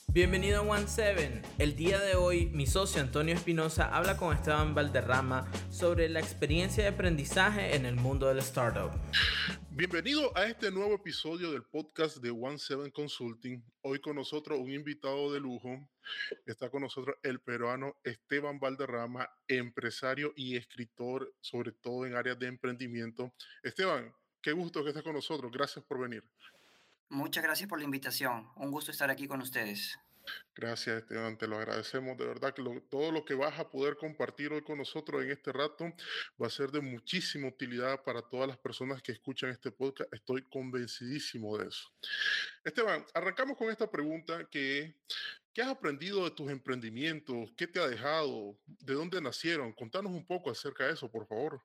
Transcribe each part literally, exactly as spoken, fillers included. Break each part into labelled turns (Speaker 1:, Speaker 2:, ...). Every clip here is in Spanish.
Speaker 1: Bienvenido a One Seven. El día de hoy, mi socio Antonio Espinosa habla con Esteban Valderrama sobre la experiencia de aprendizaje en el mundo del startup.
Speaker 2: Bienvenido a este nuevo episodio del podcast de One Seven Consulting. Hoy con nosotros un invitado de lujo. Está con nosotros el peruano Esteban Valderrama, empresario y escritor, sobre todo en áreas de emprendimiento. Esteban, qué gusto que estés con nosotros. Gracias por venir.
Speaker 3: Muchas gracias por la invitación. Un gusto estar aquí con ustedes.
Speaker 2: Gracias, Esteban, te lo agradecemos. De verdad que lo- todo lo que vas a poder compartir hoy con nosotros en este rato va a ser de muchísima utilidad para todas las personas que escuchan este podcast. Estoy convencidísimo de eso. Esteban, arrancamos con esta pregunta que es, ¿qué has aprendido de tus emprendimientos? ¿Qué te ha dejado? ¿De dónde nacieron? Contanos un poco acerca de eso, por favor.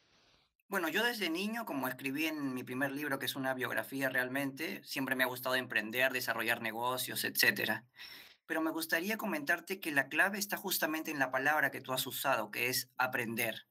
Speaker 3: Bueno, yo desde niño, como escribí en mi primer libro, que es una biografía realmente, siempre me ha gustado emprender, desarrollar negocios, etcétera. Pero me gustaría comentarte que la clave está justamente en la palabra que tú has usado, que es aprender.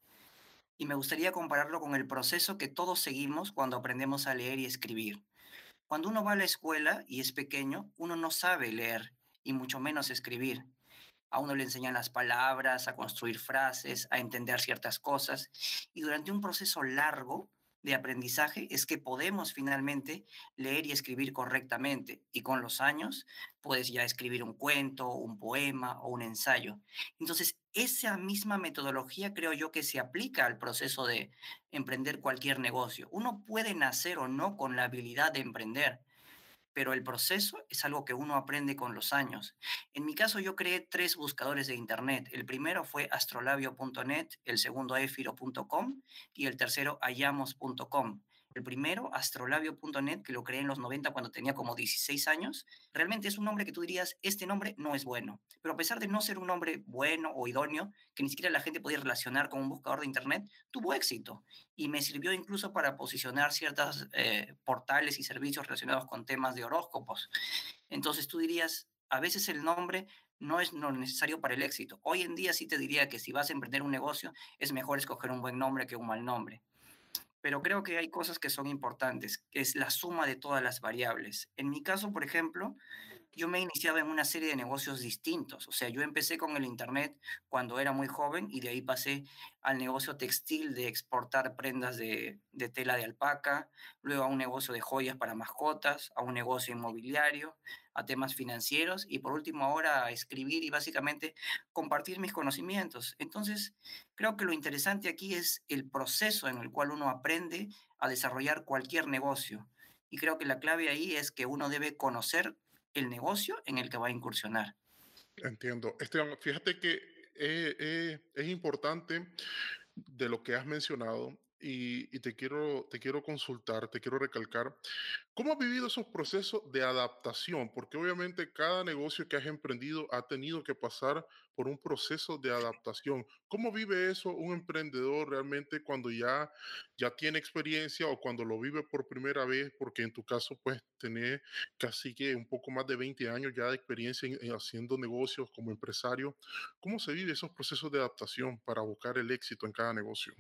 Speaker 3: Y me gustaría compararlo con el proceso que todos seguimos cuando aprendemos a leer y escribir. Cuando uno va a la escuela y es pequeño, uno no sabe leer y mucho menos escribir. A uno le enseñan las palabras, a construir frases, a entender ciertas cosas. Y durante un proceso largo de aprendizaje es que podemos finalmente leer y escribir correctamente. Y con los años puedes ya escribir un cuento, un poema o un ensayo. Entonces, esa misma metodología creo yo que se aplica al proceso de emprender cualquier negocio. Uno puede nacer o no con la habilidad de emprender, pero el proceso es algo que uno aprende con los años. En mi caso, yo creé tres buscadores de Internet. El primero fue astrolabio punto net, el segundo éfiro punto com y el tercero ayamos punto com. El primero, astrolabio punto net, que lo creé en los noventa cuando tenía como dieciséis años, realmente es un nombre que tú dirías, este nombre no es bueno. Pero a pesar de no ser un nombre bueno o idóneo, que ni siquiera la gente podía relacionar con un buscador de Internet, tuvo éxito y me sirvió incluso para posicionar ciertos eh, portales y servicios relacionados con temas de horóscopos. Entonces tú dirías, a veces el nombre no es lo necesario para el éxito. Hoy en día sí te diría que si vas a emprender un negocio, es mejor escoger un buen nombre que un mal nombre. Pero creo que hay cosas que son importantes, que es la suma de todas las variables. En mi caso, por ejemplo, yo me iniciaba en una serie de negocios distintos. O sea, yo empecé con el Internet cuando era muy joven y de ahí pasé al negocio textil de exportar prendas de, de tela de alpaca, luego a un negocio de joyas para mascotas, a un negocio inmobiliario, a temas financieros y por último ahora a escribir y básicamente compartir mis conocimientos. Entonces, creo que lo interesante aquí es el proceso en el cual uno aprende a desarrollar cualquier negocio. Y creo que la clave ahí es que uno debe conocer el negocio en el que va a incursionar.
Speaker 2: Entiendo. Esteban, fíjate que eh, eh, es importante de lo que has mencionado y, y te quiero, te quiero consultar, te quiero recalcar. ¿Cómo has vivido esos procesos de adaptación? Porque obviamente cada negocio que has emprendido ha tenido que pasar por un proceso de adaptación. ¿Cómo vive eso un emprendedor realmente cuando ya, ya tiene experiencia o cuando lo vive por primera vez? Porque en tu caso, pues, tenés casi que un poco más de veinte años ya de experiencia en, en haciendo negocios como empresario. ¿Cómo se vive esos procesos de adaptación para buscar el éxito en cada negocio?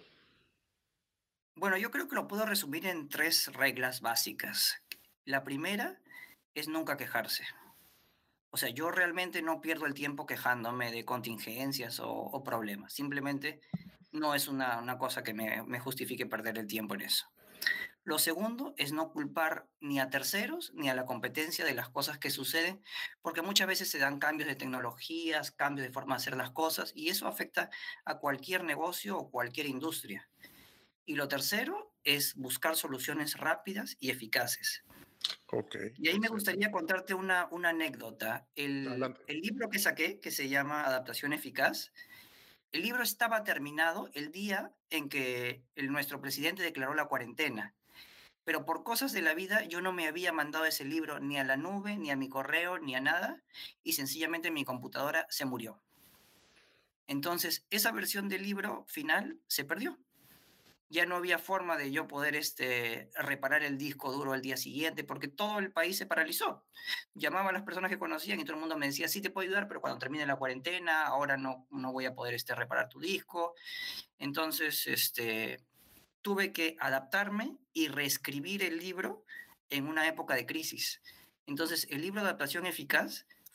Speaker 3: Bueno, yo creo que lo puedo resumir en tres reglas básicas. La primera es nunca quejarse. O sea, yo realmente no pierdo el tiempo quejándome de contingencias o, o problemas. Simplemente no es una, una cosa que me, me justifique perder el tiempo en eso. Lo segundo es no culpar ni a terceros ni a la competencia de las cosas que suceden, porque muchas veces se dan cambios de tecnologías, cambios de forma de hacer las cosas, y eso afecta a cualquier negocio o cualquier industria. Y lo tercero es buscar soluciones rápidas y eficaces.
Speaker 2: Ok,
Speaker 3: Y ahí me
Speaker 2: excelente.
Speaker 3: gustaría contarte una, una anécdota. El,
Speaker 2: Adelante.
Speaker 3: el libro que saqué, que se llama Adaptación Eficaz, el libro estaba terminado el día en que el, nuestro presidente declaró la cuarentena. Pero por cosas de la vida yo no me había mandado ese libro ni a la nube, ni a mi correo, ni a nada, y sencillamente mi computadora se murió. Entonces, esa versión del libro final se perdió. Ya no había forma de yo poder este, reparar el disco duro al día siguiente porque todo el país se paralizó. Llamaba a las personas que conocían y todo el mundo me decía, sí te puedo ayudar, pero cuando termine la cuarentena, ahora no, no voy a poder este, reparar tu disco. Entonces, este, tuve que adaptarme y reescribir el libro en una época de crisis. Entonces, el libro de adaptación eficaz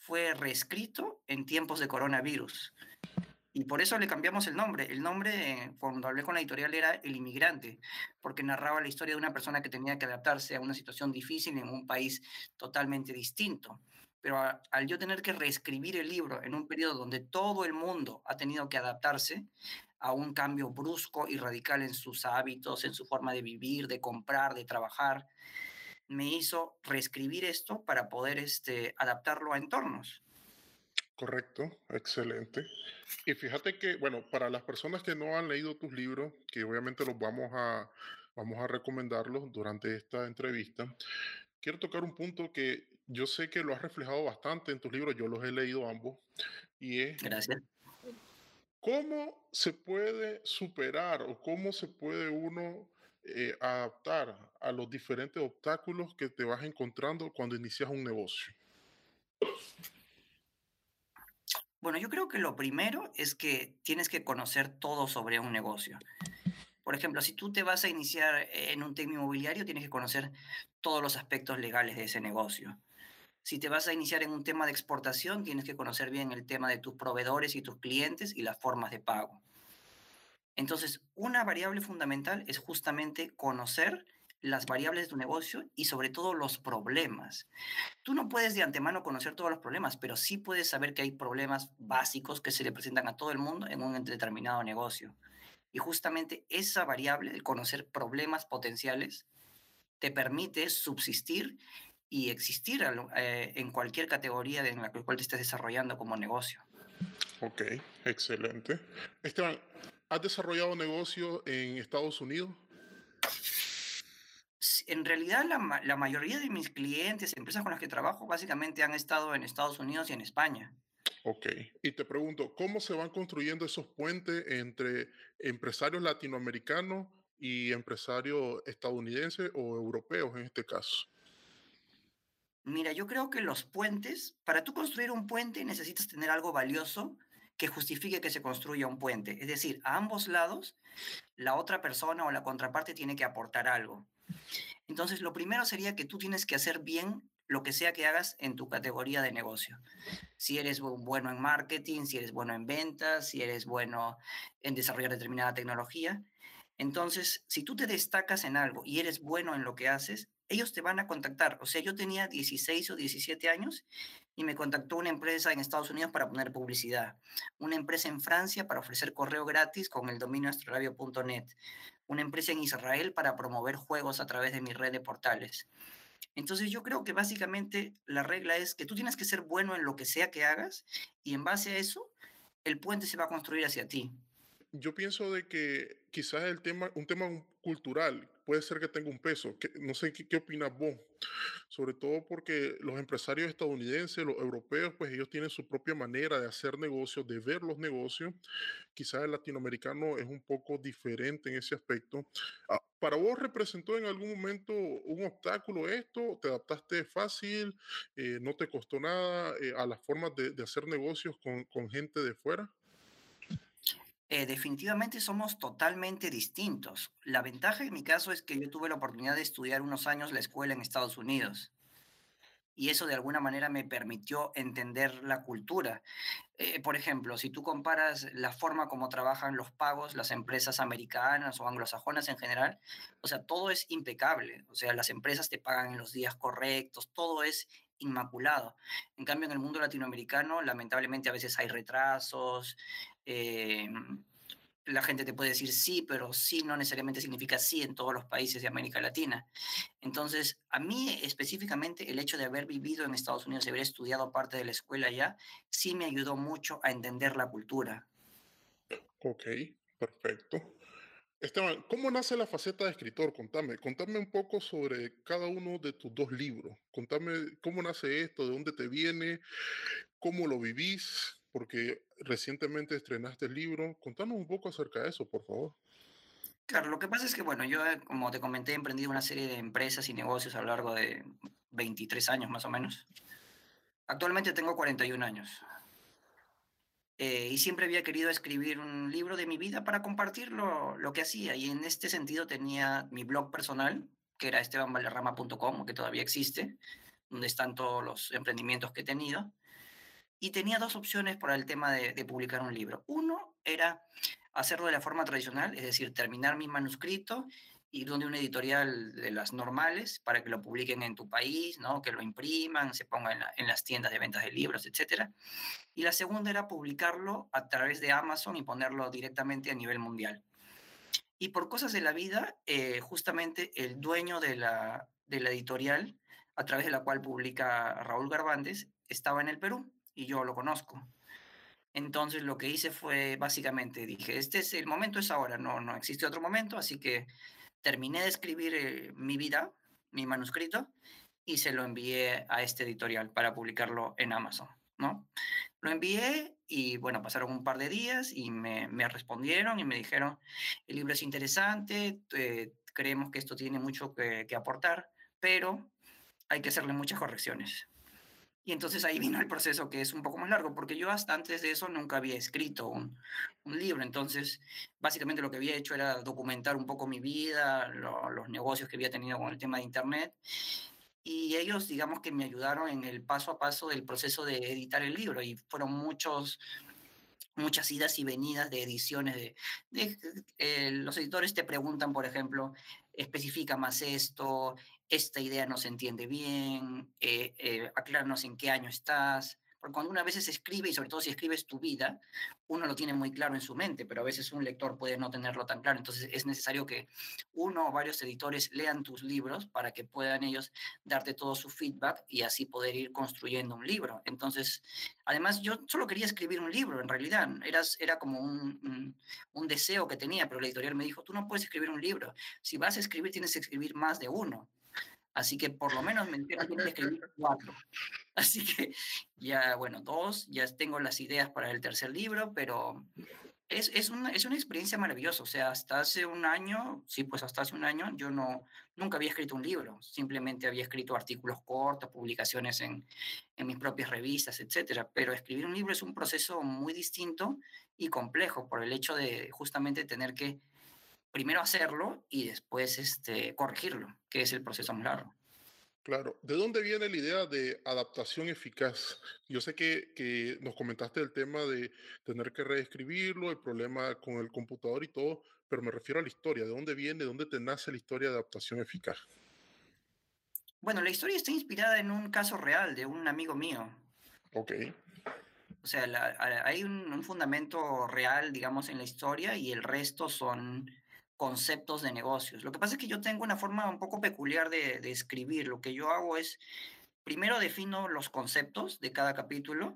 Speaker 3: fue reescrito en tiempos de coronavirus. Y por eso le cambiamos el nombre. El nombre, eh, cuando hablé con la editorial, era El Inmigrante, porque narraba la historia de una persona que tenía que adaptarse a una situación difícil en un país totalmente distinto. Pero a- al yo tener que reescribir el libro en un periodo donde todo el mundo ha tenido que adaptarse a un cambio brusco y radical en sus hábitos, en su forma de vivir, de comprar, de trabajar, me hizo reescribir esto para poder este, adaptarlo a entornos.
Speaker 2: Correcto, excelente. Y fíjate que, bueno, para las personas que no han leído tus libros, que obviamente los vamos a, vamos a recomendarlos durante esta entrevista, quiero tocar un punto que yo sé que lo has reflejado bastante en tus libros, yo los he leído ambos, y es
Speaker 3: Gracias.
Speaker 2: cómo se puede superar o cómo se puede uno eh, adaptar a los diferentes obstáculos que te vas encontrando cuando inicias un negocio.
Speaker 3: Bueno, yo creo que lo primero es que tienes que conocer todo sobre un negocio. Por ejemplo, si tú te vas a iniciar en un tema inmobiliario, tienes que conocer todos los aspectos legales de ese negocio. Si te vas a iniciar en un tema de exportación, tienes que conocer bien el tema de tus proveedores y tus clientes y las formas de pago. Entonces, una variable fundamental es justamente conocer las variables de tu negocio y sobre todo los problemas. Tú no puedes de antemano conocer todos los problemas, pero sí puedes saber que hay problemas básicos que se le presentan a todo el mundo en un determinado negocio. Y justamente esa variable, el conocer problemas potenciales, te permite subsistir y existir a lo- eh, en cualquier categoría de- en la cual te estés desarrollando como negocio.
Speaker 2: Ok, excelente. Esteban, ¿has desarrollado negocios en Estados Unidos?
Speaker 3: S- En realidad, la, ma- la mayoría de mis clientes, empresas con las que trabajo, básicamente han estado en Estados Unidos y en España.
Speaker 2: Ok, y te pregunto, ¿cómo se van construyendo esos puentes entre empresarios latinoamericanos y empresarios estadounidenses o europeos en este caso?
Speaker 3: Mira, yo creo que los puentes, para tú construir un puente necesitas tener algo valioso que justifique que se construya un puente. Es decir, a ambos lados, la otra persona o la contraparte tiene que aportar algo. Entonces, lo primero sería que tú tienes que hacer bien lo que sea que hagas en tu categoría de negocio. Si eres bu- bueno en marketing, si eres bueno en ventas, si eres bueno en desarrollar determinada tecnología. Entonces, si tú te destacas en algo y eres bueno en lo que haces, ellos te van a contactar. O sea, yo tenía dieciséis o diecisiete años y me contactó una empresa en Estados Unidos para poner publicidad, una empresa en Francia para ofrecer correo gratis con el dominio astrolabio punto net, una empresa en Israel para promover juegos a través de mi red de portales. Entonces yo creo que básicamente la regla es que tú tienes que ser bueno en lo que sea que hagas y en base a eso el puente se va a construir hacia ti.
Speaker 2: Yo pienso de que quizás el tema, un tema un- cultural puede ser que tenga un peso. Que- no sé qué, qué opinas vos, sobre todo porque los empresarios estadounidenses, los europeos, pues ellos tienen su propia manera de hacer negocios, de ver los negocios. Quizás el latinoamericano es un poco diferente en ese aspecto. Ah, ¿para vos representó en algún momento un obstáculo esto? ¿Te adaptaste fácil? Eh, ¿no te costó nada eh, a las formas de, de hacer negocios con, con gente de fuera?
Speaker 3: Eh, definitivamente somos totalmente distintos. La ventaja en mi caso es que yo tuve la oportunidad de estudiar unos años la escuela en Estados Unidos y eso de alguna manera me permitió entender la cultura. Eh, por ejemplo, si tú comparas la forma como trabajan los pagos, las empresas americanas o anglosajonas en general, o sea, todo es impecable. O sea, las empresas te pagan en los días correctos, todo es inmaculado. En cambio, en el mundo latinoamericano, lamentablemente a veces hay retrasos. eh, la gente te puede decir sí, pero sí no necesariamente significa sí en todos los países de América Latina. Entonces, a mí específicamente el hecho de haber vivido en Estados Unidos y haber estudiado parte de la escuela allá, sí me ayudó mucho a entender la cultura.
Speaker 2: Ok, perfecto. Esteban, ¿cómo nace la faceta de escritor? Contame, contame un poco sobre cada uno de tus dos libros. Contame cómo nace esto, de dónde te viene, cómo lo vivís, porque recientemente estrenaste el libro. Contanos un poco acerca de eso, por favor.
Speaker 3: Claro, lo que pasa es que, bueno, yo, eh, como te comenté, he emprendido una serie de empresas y negocios a lo largo de veintitrés años más o menos. Actualmente tengo cuarenta y un años. Eh, y siempre había querido escribir un libro de mi vida para compartir lo, lo que hacía. Y en este sentido tenía mi blog personal, que era esteban valderrama punto com, que todavía existe, donde están todos los emprendimientos que he tenido. y tenía dos opciones para el tema de, de publicar un libro. Uno era hacerlo de la forma tradicional, es decir, terminar mi manuscrito, ir donde una editorial de las normales para que lo publiquen en tu país, ¿no? Que lo impriman, se ponga en, la- en las tiendas de ventas de libros, etcétera. Y la segunda era publicarlo a través de Amazon y ponerlo directamente a nivel mundial. Y por cosas de la vida, eh, justamente el dueño de la, de la editorial a través de la cual publica Raúl Garbandes estaba en el Perú y yo lo conozco. Entonces lo que hice fue básicamente dije, este es el momento, es ahora, no, no existe otro momento, así que terminé de escribir eh, mi vida, mi manuscrito, y se lo envié a este editorial para publicarlo en Amazon, ¿no? Lo envié y bueno, pasaron un par de días y me, me respondieron y me dijeron, el libro es interesante, eh, creemos que esto tiene mucho que, que aportar, pero hay que hacerle muchas correcciones. Y entonces ahí vino el proceso que es un poco más largo, porque yo hasta antes de eso nunca había escrito un, un libro. Entonces, básicamente lo que había hecho era documentar un poco mi vida, lo- los negocios que había tenido con el tema de Internet. Y ellos, digamos que me ayudaron en el paso a paso del proceso de editar el libro. Y fueron muchos, muchas idas y venidas de ediciones. De, de- eh, los editores te preguntan, por ejemplo, especifica más esto, esta idea no se entiende bien, eh, eh, acláranos en qué año estás. Porque cuando una vez se escribe, y sobre todo si escribes tu vida, uno lo tiene muy claro en su mente, pero a veces un lector puede no tenerlo tan claro. Entonces es necesario que uno o varios editores lean tus libros para que puedan ellos darte todo su feedback y así poder ir construyendo un libro. Entonces, además, yo solo quería escribir un libro, en realidad. Era, era como un, un, un deseo que tenía, pero la editorial me dijo, tú no puedes escribir un libro. Si vas a escribir, tienes que escribir más de uno. Así que por lo menos me dijeron, tienes que escribir cuatro. Así que ya, bueno, dos, ya tengo las ideas para el tercer libro, pero es, es, una, es una experiencia maravillosa. O sea, hasta hace un año, sí, pues hasta hace un año, yo no, nunca había escrito un libro. Simplemente había escrito artículos cortos, publicaciones en, en mis propias revistas, etcétera. Pero escribir un libro es un proceso muy distinto y complejo por el hecho de justamente tener que primero hacerlo y después este, corregirlo, que es el proceso más largo.
Speaker 2: Claro, ¿de dónde viene la idea de adaptación eficaz? Yo sé que, que nos comentaste el tema de tener que reescribirlo, el problema con el computador y todo, pero me refiero a la historia. ¿De dónde viene, de dónde te nace la historia de adaptación eficaz?
Speaker 3: Bueno, la historia está inspirada en un caso real de un amigo mío.
Speaker 2: Ok,
Speaker 3: O sea, la- a- hay un, un fundamento real, digamos, en la historia y el resto son conceptos de negocios. Lo que pasa es que yo tengo una forma un poco peculiar de, de escribir. Lo que yo hago es, primero defino los conceptos de cada capítulo,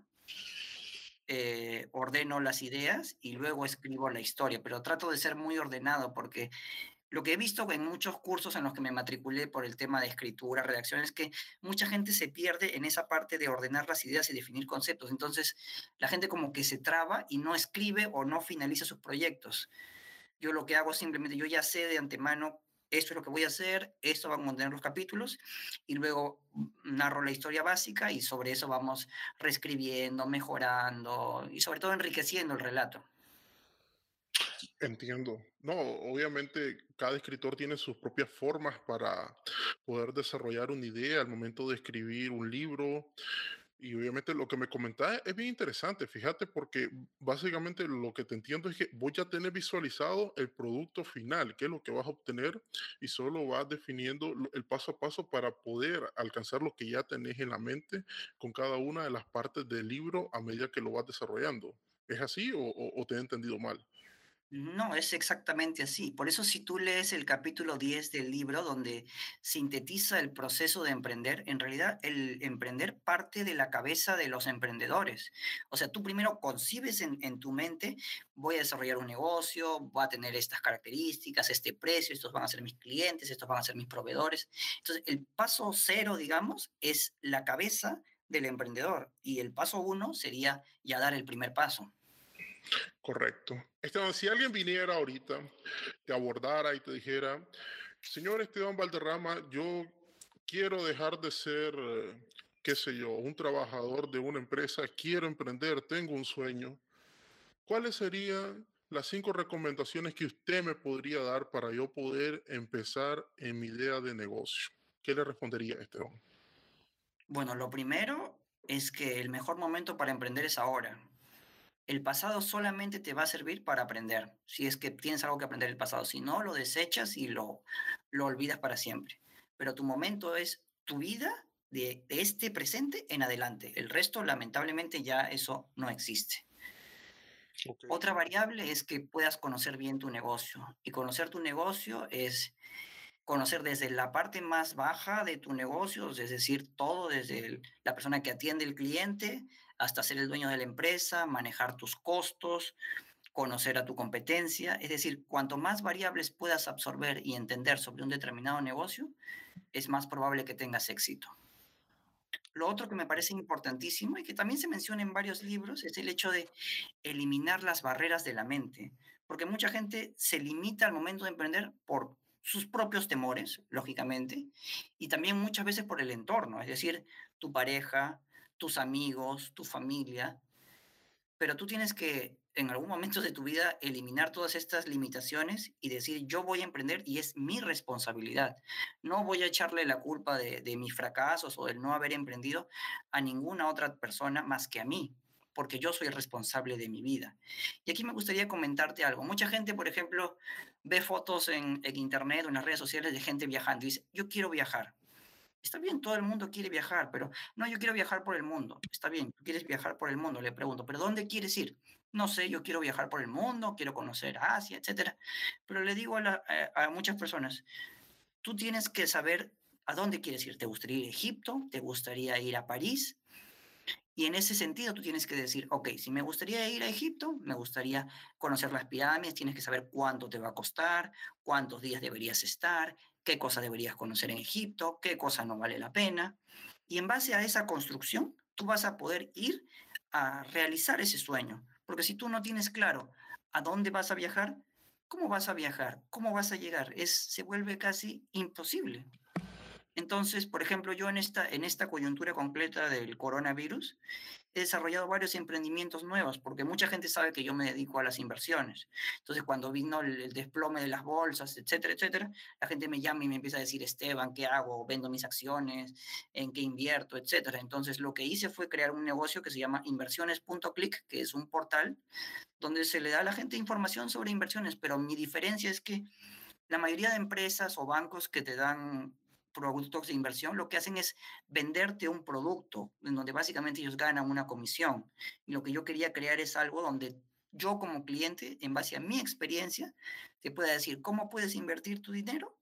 Speaker 3: eh, ordeno las ideas y luego escribo la historia, pero trato de ser muy ordenado porque lo que he visto en muchos cursos en los que me matriculé por el tema de escritura, redacción, es que mucha gente se pierde en esa parte de ordenar las ideas y definir conceptos. Entonces, la gente como que se traba y no escribe o no finaliza sus proyectos. Yo lo que hago es simplemente, yo ya sé de antemano, esto es lo que voy a hacer, esto van a contener los capítulos, y luego narro la historia básica y sobre eso vamos reescribiendo, mejorando y sobre todo enriqueciendo el relato.
Speaker 2: entiendo. No, obviamente cada escritor tiene sus propias formas para poder desarrollar una idea al momento de escribir un libro. Y obviamente lo que me comentás es bien interesante, fíjate, porque básicamente lo que te entiendo es que vos ya tenés visualizado el producto final, qué es lo que vas a obtener, y solo vas definiendo lo- el paso a paso para poder alcanzar lo que ya tenés en la mente con cada una de las partes del libro a medida que lo vas desarrollando. ¿Es así o, o- o te he entendido mal?
Speaker 3: No, es exactamente así. Por eso si tú lees el capítulo diez del libro donde sintetiza el proceso de emprender, en realidad el emprender parte de la cabeza de los emprendedores. O sea, tú primero concibes en, en tu mente, voy a desarrollar un negocio, voy a tener estas características, este precio, estos van a ser mis clientes, estos van a ser mis proveedores. Entonces, el paso cero, digamos, es la cabeza del emprendedor y el paso uno sería ya dar el primer paso.
Speaker 2: Correcto. Esteban, si alguien viniera ahorita, te abordara y te dijera, señor Esteban Valderrama, yo quiero dejar de ser, eh, qué sé yo, un trabajador de una empresa, quiero emprender, tengo un sueño. ¿Cuáles serían las cinco recomendaciones que usted me podría dar para yo poder empezar en mi idea de negocio? ¿Qué le respondería a Esteban?
Speaker 3: Bueno, lo primero es que el mejor momento para emprender es ahora. El pasado solamente te va a servir para aprender, si es que tienes algo que aprender del pasado. Si no, lo desechas y lo, lo olvidas para siempre. Pero tu momento es tu vida de, de este presente en adelante. El resto, lamentablemente, ya eso no existe.
Speaker 2: Ok.
Speaker 3: Otra variable es que puedas conocer bien tu negocio. Y conocer tu negocio es conocer desde la parte más baja de tu negocio, es decir, todo desde el- la persona que atiende el cliente hasta ser el dueño de la empresa, manejar tus costos, conocer a tu competencia. Es decir, cuanto más variables puedas absorber y entender sobre un determinado negocio, es más probable que tengas éxito. Lo otro que me
Speaker 2: Ok.
Speaker 3: parece importantísimo y que también se menciona en varios libros es el hecho de eliminar las barreras de la mente, porque mucha gente se limita al momento de emprender por sus propios temores, lógicamente, y también muchas veces por el entorno, es decir, tu pareja, tus amigos, tu familia, pero tú tienes que en algún momento de tu vida eliminar todas estas limitaciones y decir, yo voy a emprender y es mi responsabilidad. No voy a echarle la culpa de, de mis fracasos o del no haber emprendido a ninguna otra persona más que a mí, porque yo soy responsable de mi vida. Y aquí me gustaría comentarte algo. Mucha gente, por ejemplo, ve fotos en, en internet o en las redes sociales de gente viajando y dice, yo quiero viajar. Está bien, todo el mundo quiere viajar, pero no, yo quiero viajar por el mundo. Está bien, tú quieres viajar por el mundo, le pregunto, ¿pero dónde quieres ir? No sé, yo quiero viajar por el mundo, quiero conocer Asia, etcétera. Pero le digo a, la- a- a muchas personas, tú tienes que saber a dónde quieres ir. ¿Te gustaría ir a Egipto? ¿Te gustaría ir a París? Y en ese sentido tú tienes que decir, ok, si me gustaría ir a Egipto, me gustaría conocer las pirámides, tienes que saber cuánto te va a costar, cuántos días deberías estar, qué cosa deberías conocer en Egipto, qué cosa no vale la pena. Y en base a esa construcción, tú vas a poder ir a realizar ese sueño. Porque si tú no tienes claro a dónde vas a viajar, ¿cómo vas a viajar? ¿Cómo vas a llegar? Es, se vuelve casi imposible. Entonces, por ejemplo, yo en esta, en esta coyuntura completa del coronavirus, he desarrollado varios emprendimientos nuevos, porque mucha gente sabe que yo me dedico a las inversiones. Entonces, cuando vino el, el desplome de las bolsas, etcétera, etcétera, la gente me llama y me empieza a decir, Esteban, ¿qué hago? ¿Vendo mis acciones? ¿En qué invierto? Etcétera. Entonces, lo que hice fue crear un negocio que se llama inversiones punto click, que es un portal donde se le da a la gente información sobre inversiones, pero mi diferencia es que la mayoría de empresas o bancos que te dan productos de inversión, lo que hacen es venderte un producto, en donde básicamente ellos ganan una comisión. Y lo que yo quería crear es algo donde yo como cliente, en base a mi experiencia, te pueda decir cómo puedes invertir tu dinero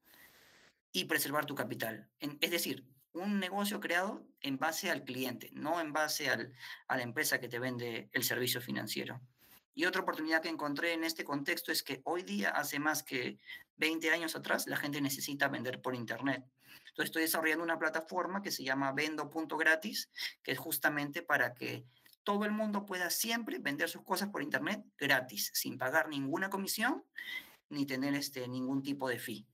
Speaker 3: y preservar tu capital. En- es decir, un negocio creado en base al cliente, no en base al- a la empresa que te vende el servicio financiero. Y otra oportunidad que encontré en este contexto es que hoy día, hace más que veinte años atrás, la gente necesita vender por Internet. Entonces estoy desarrollando una plataforma que se llama Vendo punto gratis, que es justamente para que todo el mundo pueda siempre vender sus cosas por Internet gratis, sin pagar ninguna comisión ni tener este, ningún tipo de fee.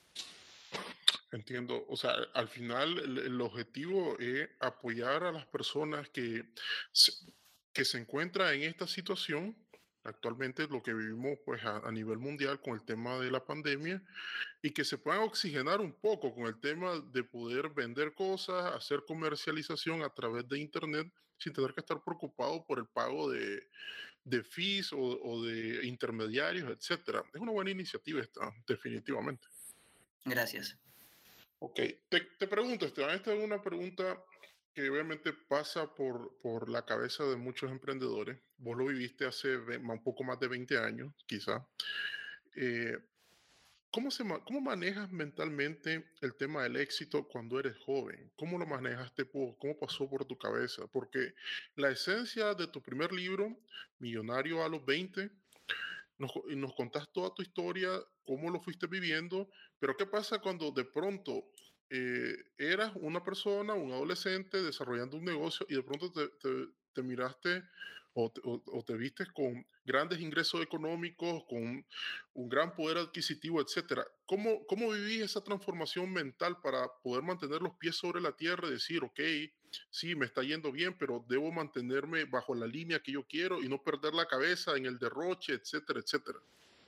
Speaker 2: Entiendo. O sea, al final el, el objetivo es apoyar a las personas que se, que se encuentran en esta situación. Actualmente lo que vivimos pues a, a nivel mundial con el tema de la pandemia y que se puedan oxigenar un poco con el tema de poder vender cosas, hacer comercialización a través de internet sin tener que estar preocupado por el pago de, de fees o, o de intermediarios, etcétera. Es una buena iniciativa esta, definitivamente.
Speaker 3: Gracias.
Speaker 2: Ok, te, te pregunto, Esteban, esta es una pregunta que obviamente pasa por, por la cabeza de muchos emprendedores. Vos lo viviste hace ve- un poco más de veinte años, quizá. Eh, ¿cómo, se, ma- ¿Cómo manejas mentalmente el tema del éxito cuando eres joven? ¿Cómo lo manejaste vos? ¿Cómo pasó por tu cabeza? Porque la esencia de tu primer libro, Millonario a los veinte, nos, co- y nos contás toda tu historia, cómo lo fuiste viviendo, pero ¿qué pasa cuando de pronto eh, eras una persona, un adolescente desarrollando un negocio y de pronto te, te- te miraste o te, o- o te vistes con grandes ingresos económicos, con un gran poder adquisitivo, etcétera? ¿Cómo, cómo vivís esa transformación mental para poder mantener los pies sobre la tierra y decir, ok, sí, me está yendo bien, pero debo mantenerme bajo la línea que yo quiero y no perder la cabeza en el derroche, etcétera, etcétera?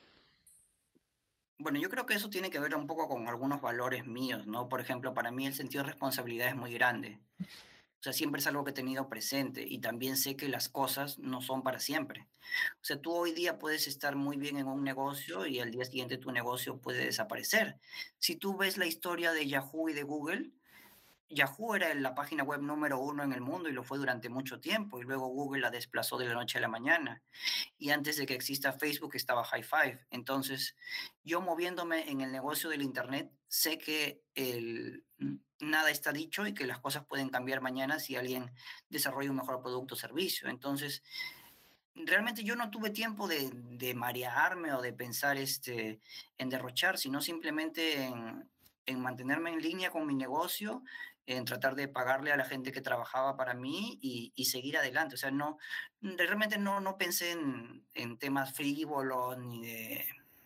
Speaker 3: Bueno, yo creo que eso tiene que ver un poco con algunos valores míos, ¿no? Por ejemplo, para mí el sentido de responsabilidad es muy grande. O sea, siempre es algo que he tenido presente y también sé que las cosas no son para siempre. O sea, tú hoy día puedes estar muy bien en un negocio y al día siguiente tu negocio puede desaparecer. Si tú ves la historia de Yahoo y de Google, Yahoo era la página web número uno en el mundo y lo fue durante mucho tiempo y luego Google la desplazó de la noche a la mañana y antes de que exista Facebook estaba High Five. Entonces, yo moviéndome en el negocio del Internet, sé que el, nada está dicho y que las cosas pueden cambiar mañana si alguien desarrolla un mejor producto o servicio. Entonces, realmente yo no tuve tiempo de, de marearme o de pensar este, en derrochar, sino simplemente en, en mantenerme en línea con mi negocio, en tratar de pagarle a la gente que trabajaba para mí y, y seguir adelante. O sea, no, realmente no, no pensé en, en temas frívolos ni de,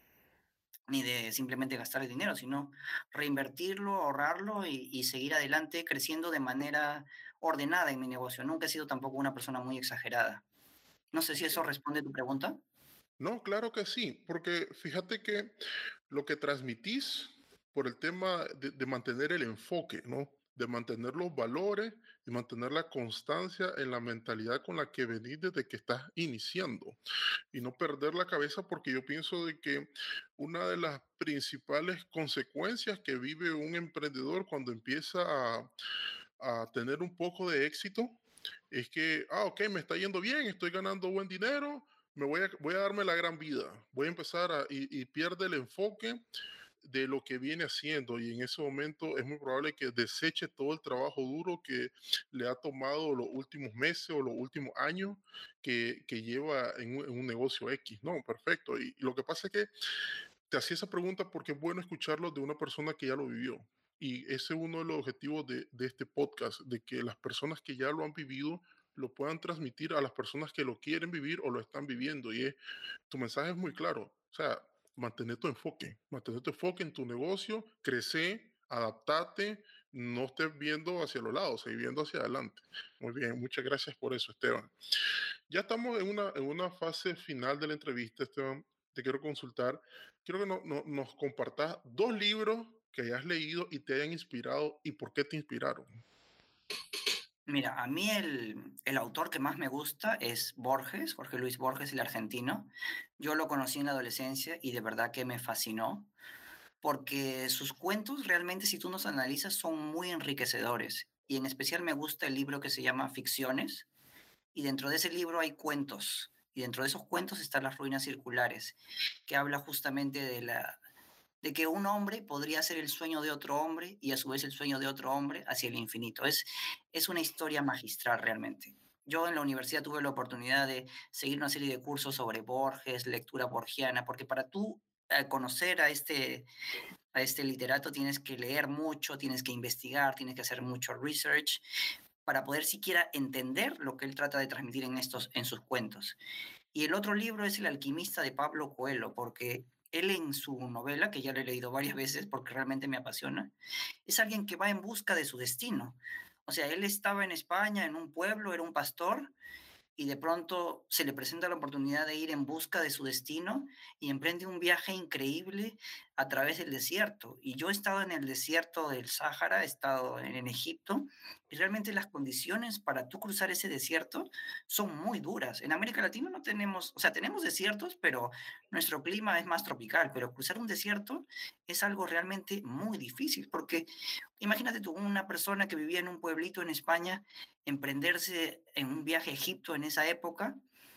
Speaker 3: ni de simplemente gastar el dinero, sino reinvertirlo, ahorrarlo y, y seguir adelante creciendo de manera ordenada en mi negocio. Nunca he sido tampoco una persona muy exagerada. No sé si eso
Speaker 2: Ok.
Speaker 3: responde tu pregunta.
Speaker 2: No, claro que sí, porque fíjate que lo que transmitís por el tema de, de mantener el enfoque, ¿no? De mantener los valores y mantener la constancia en la mentalidad con la que venís desde que estás iniciando y no perder la cabeza porque yo pienso de que una de las principales consecuencias que vive un emprendedor cuando empieza a, a tener un poco de éxito es que, ah, ok, me está yendo bien, estoy ganando buen dinero, me voy a, voy a darme la gran vida, voy a empezar a, y, y pierde el enfoque de lo que viene haciendo y en ese momento es muy probable que deseche todo el trabajo duro que le ha tomado los últimos meses o los últimos años que, que lleva en un, en un negocio X. No, perfecto. Y, y lo que pasa es que te hacía esa pregunta porque es bueno escucharlo de una persona que ya lo vivió. Y ese es uno de los objetivos de, de este podcast, de que las personas que ya lo han vivido lo puedan transmitir a las personas que lo quieren vivir o lo están viviendo. Y es, tu mensaje es muy claro. O sea, mantener tu enfoque, mantener tu enfoque en tu negocio, crecer, adaptate, no estés viendo hacia los lados, seguir viendo hacia adelante. Muy bien, muchas gracias por eso, Esteban. Ya estamos en una, en una fase final de la entrevista, Esteban. Te quiero consultar. Quiero que no- no- nos compartas dos libros que hayas leído y te hayan inspirado y por qué te inspiraron.
Speaker 3: Mira, a mí el, el autor que más me gusta es Borges, Jorge Luis Borges, el argentino. Yo lo conocí en la adolescencia y de verdad que me fascinó, porque sus cuentos realmente, si tú los analizas, son muy enriquecedores. Y en especial me gusta el libro que se llama Ficciones, y dentro de ese libro hay cuentos. Y dentro de esos cuentos están las ruinas circulares, que habla justamente de la, de que un hombre podría ser el sueño de otro hombre y a su vez el sueño de otro hombre hacia el infinito. Es, es una historia magistral realmente. Yo en la universidad tuve la oportunidad de seguir una serie de cursos sobre Borges, lectura borgiana, porque para tú eh, conocer a este, a este literato tienes que leer mucho, tienes que investigar, tienes que hacer mucho research para poder siquiera entender lo que él trata de transmitir en, estos, en sus cuentos. Y el otro libro es El alquimista de Pablo Coelho, porque él en su novela, que ya le he leído varias veces porque realmente me apasiona, es alguien que va en busca de su destino. O sea, él estaba en España, en un pueblo, era un pastor, y de pronto se le presenta la oportunidad de ir en busca de su destino y emprende un viaje increíble a través del desierto. Y yo he estado en el desierto del Sáhara, he estado en, en Egipto, y realmente las condiciones para tú cruzar ese desierto son muy duras. En América Latina no tenemos, o sea, tenemos desiertos, pero nuestro clima es más tropical, pero cruzar un desierto es algo realmente muy difícil, porque imagínate tú, una persona que vivía en un pueblito en España, emprenderse en un viaje a Egipto en esa época,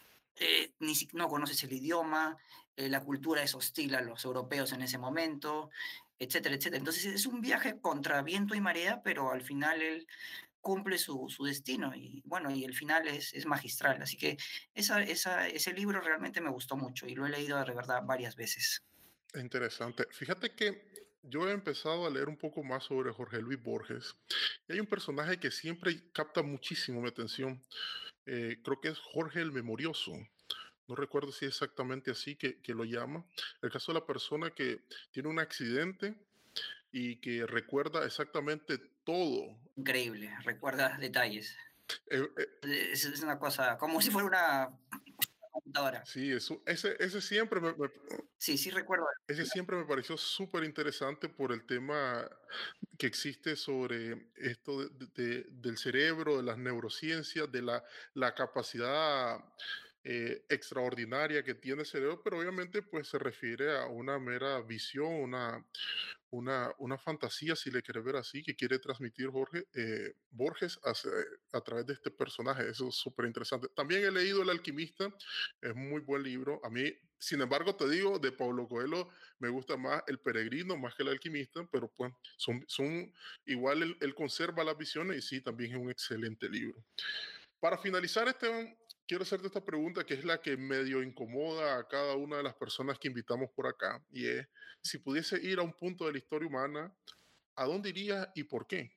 Speaker 3: eh, ni si- no conoces el idioma, eh, la cultura es hostil a los europeos en ese momento, etcétera, etcétera. Entonces es un viaje contra viento y marea, pero al final él cumple su, su destino y bueno, y el final es, es magistral. Así que esa, esa, ese libro realmente me gustó mucho y lo he leído de verdad varias veces.
Speaker 2: Interesante. Fíjate que yo he empezado a leer un poco más sobre Jorge Luis Borges y hay un personaje que siempre capta muchísimo mi atención. Eh, creo que es Jorge el Memorioso. No recuerdo si es exactamente así que, que lo llama. El caso de la persona que tiene un accidente y que recuerda exactamente todo.
Speaker 3: Increíble, recuerda detalles.
Speaker 2: Eh, eh,
Speaker 3: Es, es una cosa, como si fuera una computadora.
Speaker 2: Sí, eso, ese, ese siempre me, me-
Speaker 3: Sí, sí recuerdo.
Speaker 2: ese siempre me pareció súper interesante por el tema que existe sobre esto de- de- de- del cerebro, de las neurociencias, de la, la capacidad eh, extraordinaria que tiene el cerebro, pero obviamente pues se refiere a una mera visión, una, una, una fantasía, si le quieres ver así, que quiere transmitir Jorge, eh, Borges hacia- a través de este personaje. Eso es súper interesante. También he leído El Alquimista, es muy buen libro. A mí, sin embargo, te digo, de Paulo Coelho me gusta más El Peregrino, más que El Alquimista, pero pues son, son igual él, él conserva las visiones y sí, también es un excelente libro. Para finalizar este, quiero hacerte esta pregunta que es la que medio incomoda a cada una de las personas que invitamos por acá y es, si pudiese ir a un punto de la historia humana, ¿a dónde irías y por qué?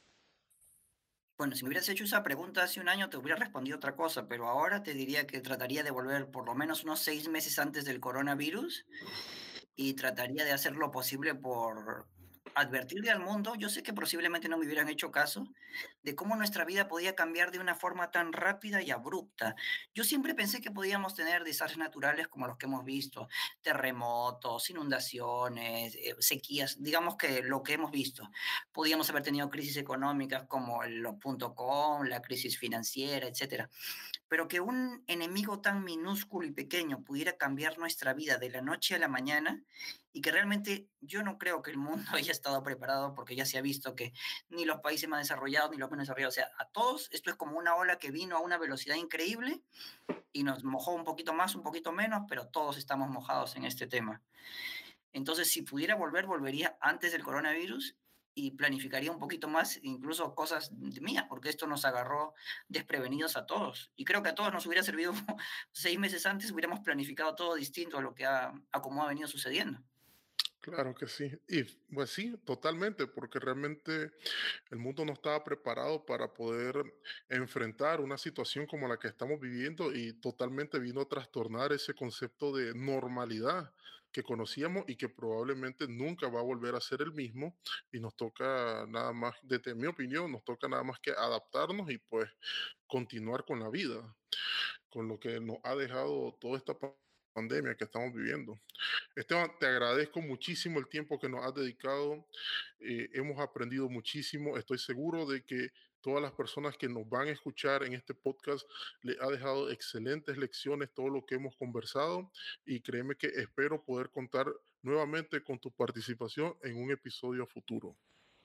Speaker 3: Bueno, si me hubieras hecho esa pregunta hace un año, te hubiera respondido otra cosa, pero ahora te diría que trataría de volver por lo menos unos seis meses antes del coronavirus y trataría de hacer lo posible por advertirle al mundo, yo sé que posiblemente no me hubieran hecho caso, de cómo nuestra vida podía cambiar de una forma tan rápida y abrupta. Yo siempre pensé que podíamos tener desastres naturales como los que hemos visto, terremotos, inundaciones, eh, sequías, digamos que lo que hemos visto. Podíamos haber tenido crisis económicas como el- los punto com, la crisis financiera, etcétera. Pero que un enemigo tan minúsculo y pequeño pudiera cambiar nuestra vida de la noche a la mañana y que realmente yo no creo que el mundo haya estado preparado porque ya se ha visto que ni los países más desarrollados ni los menos desarrollados, o sea, a todos esto es como una ola que vino a una velocidad increíble y nos mojó un poquito más, un poquito menos, pero todos estamos mojados en este tema. Entonces, si pudiera volver, volvería antes del coronavirus y planificaría un poquito más, incluso cosas de mías, porque esto nos agarró desprevenidos a todos. Y creo que a todos nos hubiera servido seis meses antes, hubiéramos planificado todo distinto a lo que ha, a cómo ha venido sucediendo.
Speaker 2: Claro que sí. Y pues sí, totalmente, porque realmente el mundo no estaba preparado para poder enfrentar una situación como la que estamos viviendo y totalmente vino a trastornar ese concepto de normalidad que conocíamos y que probablemente nunca va a volver a ser el mismo y nos toca nada más, desde mi opinión, nos toca nada más que adaptarnos y pues continuar con la vida, con lo que nos ha dejado toda esta pa- pandemia que estamos viviendo. Esteban, te agradezco muchísimo el tiempo que nos has dedicado. Eh, hemos aprendido muchísimo. Estoy seguro de que todas las personas que nos van a escuchar en este podcast le ha dejado excelentes lecciones todo lo que hemos conversado y créeme que espero poder contar nuevamente con tu participación en un episodio futuro.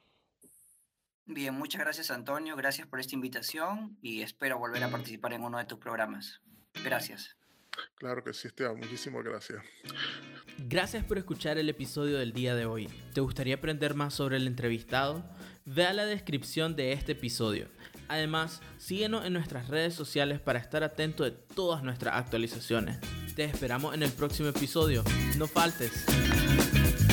Speaker 3: Bien, muchas gracias Antonio, gracias por esta invitación y espero volver a participar en uno de tus programas. Gracias.
Speaker 2: Claro que sí, Esteban. Muchísimas gracias.
Speaker 1: Gracias por escuchar el episodio del día de hoy. ¿Te gustaría aprender más sobre el entrevistado? Ve a la descripción de este episodio. Además, síguenos en nuestras redes sociales para estar atento de todas nuestras actualizaciones. Te esperamos en el próximo episodio. No faltes.